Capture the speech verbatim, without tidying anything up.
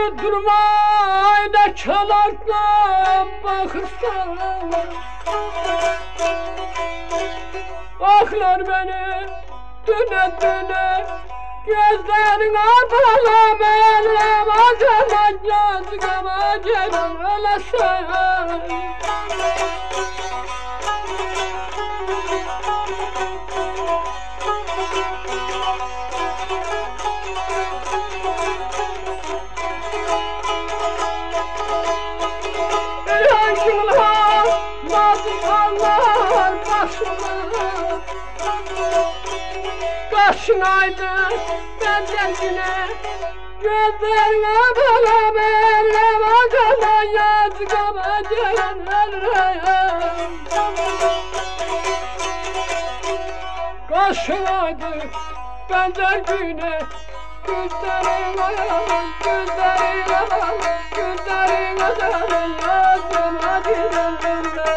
durmay da çalakla bakırsan aklar beni düne düne gözlerin abala benim acaba yazgama gelin ölesen Kaşınaydı benden güne gözlerine bala benim acaba yazgama gelenler Kaşınaydı benden güne gözlerine gözlerine gözlerine yazgama gelenler